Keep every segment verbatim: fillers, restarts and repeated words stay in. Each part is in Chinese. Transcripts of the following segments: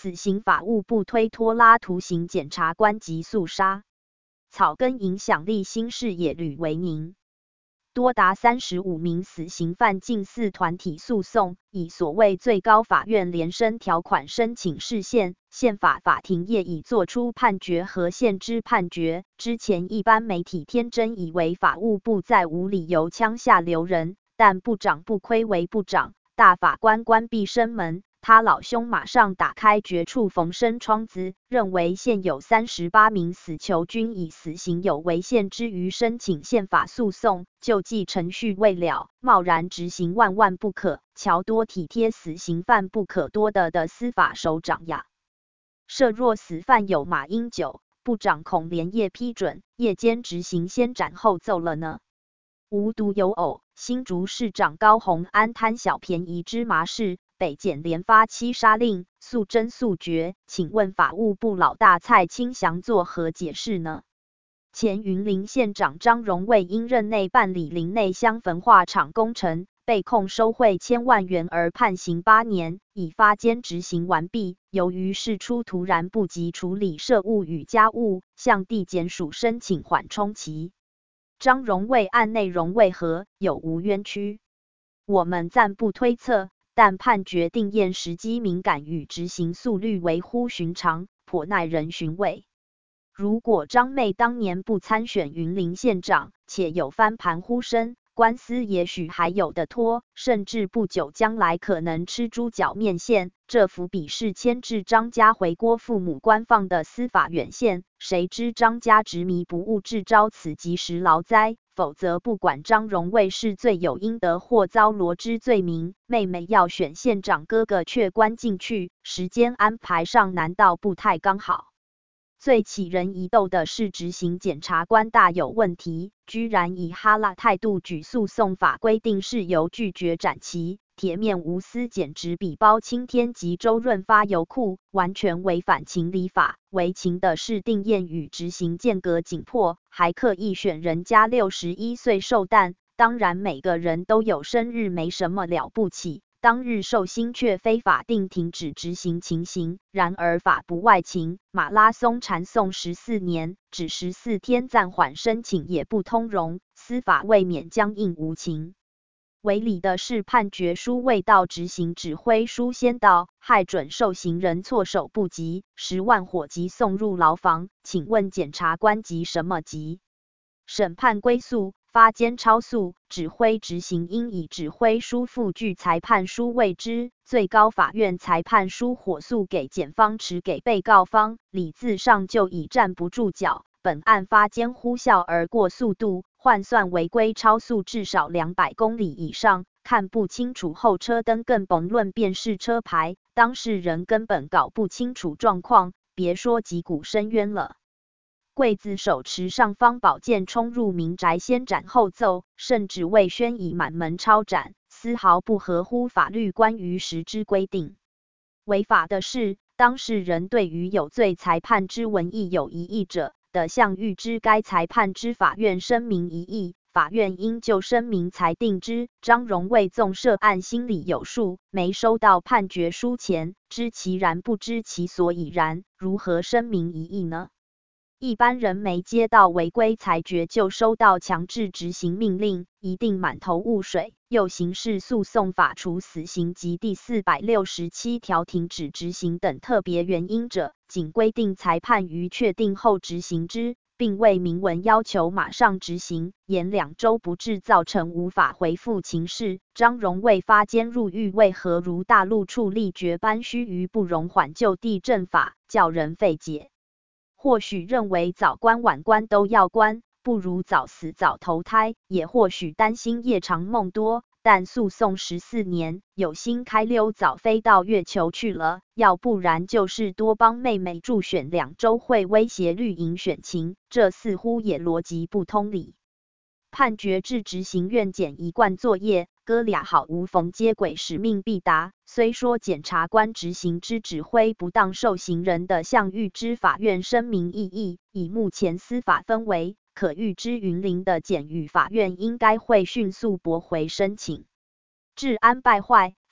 此行法务部推拖拉图形检察官及肃杀，草根影响力新事也屡为宁。多达三十五名死刑犯近似团体诉讼，以所谓最高法院连申条款申请释宪，宪法法庭业已作出判决和限制判决。之前一般媒体天真以为法务部再无理由枪下留人，但部长不愧为部长，大法官关闭生门，他老兄马上打开绝处逢生窗子，认为现有三十八名死囚均以死刑有违宪之余申请宪法诉讼，救济程序未了，贸然执行万万不可，乔多体贴死刑犯不可多得的司法首长呀。设若死犯有马英九，部长恐连夜批准，夜间执行先斩后奏了呢。无独有偶，新竹市长高虹安贪小便宜芝麻事，北检连发七杀令，速侦速决，请问法务部老大蔡清祥作何解释呢？前云林县长张荣卫因任内办理林内乡焚化厂工程，被控收贿千万元而判刑八年，已发监执行完毕。由于事出突然不及处理社务与家务，向地检署申请缓冲期。张荣卫案内容为何？有无冤屈？我们暂不推测，但判决定验时机敏感与执行速率为乎寻常，颇耐人寻味。如果张妹当年不参选云林县长，且有翻盘呼声，官司也许还有得拖，甚至不久将来可能吃猪脚面线。这幅笔是牵制张家回郭父母官放的司法远线，谁知张家执迷不悟，致招此及时劳灾。否则不管张荣卫是罪有应得或遭罗织罪名，妹妹要选县长，哥哥却关进去，时间安排上难道不太刚好？最起人疑窦的是执行检察官大有问题，居然以哈拉态度举诉讼法规定事由拒绝展期，铁面无私简直比包青天及周润发油库，完全违反情理法。违情的是定验与执行间隔紧迫，还刻意选人家六十一岁寿诞，当然每个人都有生日没什么了不起，当日寿星却非法定停止执行情形。然而法不外情，马拉松缠讼十四年，只十四天暂缓申请也不通融，司法未免僵硬无情。违理的是判决书未到，执行指挥书先到，害准受刑人措手不及，十万火急送入牢房。请问检察官急什么急？审判归诉，发监超速，指挥执行应以指挥书附具裁判书为之。最高法院裁判书火速给检方，迟给被告方，理字上就已站不住脚。本案发监呼啸而过速度，换算违规超速至少两百公里以上，看不清楚后车灯，更甭论辨识车牌，当事人根本搞不清楚状况，别说击鼓申冤了。刽子手持尚方宝剑冲入民宅，先斩后奏，甚至未宣以满门抄斩，丝毫不合乎法律关于实之规定。违法的是，当事人对于有罪裁判之文意有疑义者，得向预知该裁判之法院声明疑义，法院应就声明裁定之。张荣卫纵涉案心里有数，没收到判决书前，知其然不知其所以然，如何声明疑义呢？一般人没接到违规裁决就收到强制执行命令，一定满头雾水。又刑事诉讼法除死刑及第四百六十七条停止执行等特别原因者，仅规定裁判于确定后执行之，并未明文要求马上执行，延两周不治造成无法回复情势。张荣卫发监入狱，为何如大陆处立决般须臾不容缓就地正法，叫人费解。或许认为早关晚关都要关，不如早死早投胎，也或许担心夜长梦多，但诉讼十四年，有心开溜早飞到月球去了，要不然就是多帮妹妹助选两周会威胁绿营选情，这似乎也逻辑不通理。判决至执行院检一贯作业，哥俩好无缝接轨，使命必达。虽说检察官执行之指挥不当，受刑人的向预知法院声明异议，以目前司法氛围，可预知云林的检与法院应该会迅速驳回申请。治安败坏，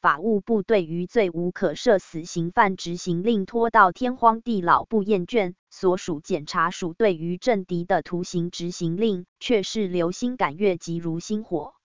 法务部对于罪无可赦死刑犯执行令拖到天荒地老不厌倦，所属检察署对于郑迪的徒刑执行令却是流星赶月急如星火。